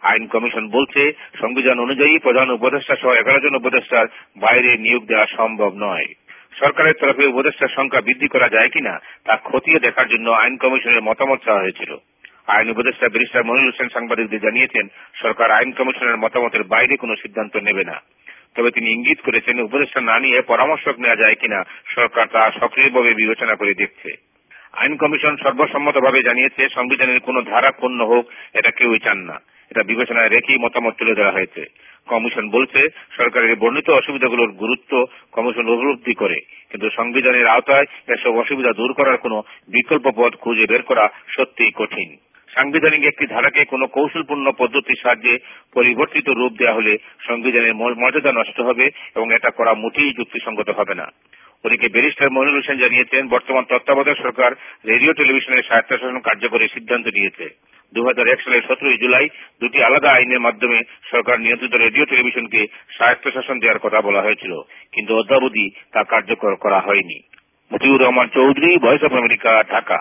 আইন কমিশন বলছে, সংবিধান অনুযায়ী প্রধান উপদেষ্টা সহ 11 জন উপদেষ্টার বাইরে নিয়োগ দেওয়া সম্ভব নয়। সরকারের তরফে উপদেষ্টার সংখ্যা বৃদ্ধি করা যায় কিনা তা খতিয়ে দেখার জন্য আইন কমিশনের মতামত চাওয়া হয়েছিল। আইন উপদেষ্টা ব্যারিস্টার মনিরুল হোসেন সাংবাদিকদের জানিয়েছেন, সরকার আইন কমিশনের মতামতের বাইরে কোনো সিদ্ধান্ত নেবে না। তবে তিনি ইঙ্গিত করেছেন, উপদেষ্টা না নিয়ে পরামর্শক নেওয়া যায় কিনা সরকার তা সক্রিয়ভাবে বিবেচনা করে দেখছে। আইন কমিশন সর্বসম্মতভাবে জানিয়েছে, সংবিধানের কোন ধারা ক্ষুণ্ণ হোক এটা কেউই চান না। এটা বিবেচনায় রেখেই মতামত তুলে ধরা হয়েছে। কমিশন বলছে, সরকারের বর্ণিত অসুবিধাগুলোর গুরুত্ব কমিশন উপলব্ধি করে, কিন্তু সংবিধানের আওতায় এসব অসুবিধা দূর করার কোন বিকল্প পথ খুঁজে বের করা সত্যিই কঠিন। সাংবিধানিক একটি ধারাকে কোন কৌশলপূর্ণ পদ্ধতির সাহায্যে পরিবর্তিত রূপ দেওয়া হলে সংবিধানের মর্যাদা নষ্ট হবে এবং এটা করা মোটেই যুক্তিসঙ্গত হবে না। ওদিকে ব্যারিস্টার মনিরুল হোসেন জানিয়েছেন, বর্তমান তত্ত্বাবধায়ক সরকার রেডিও টেলিভিশনের স্বায়ত্তশাসন কার্যকরের সিদ্ধান্ত নিয়েছে। 2001 সালের 17 জুলাই দুটি আলাদা আইনের মাধ্যমে সরকার নিয়ন্ত্রিত রেডিও টেলিভিশনকে স্বায়ত্তশাসন দেওয়ার কথা বলা হয়েছিল, কিন্তু অদ্যাবধি তা কার্যকর করা হয়নি। Motiur Rahman Chowdhury, voice of America, Dhaka.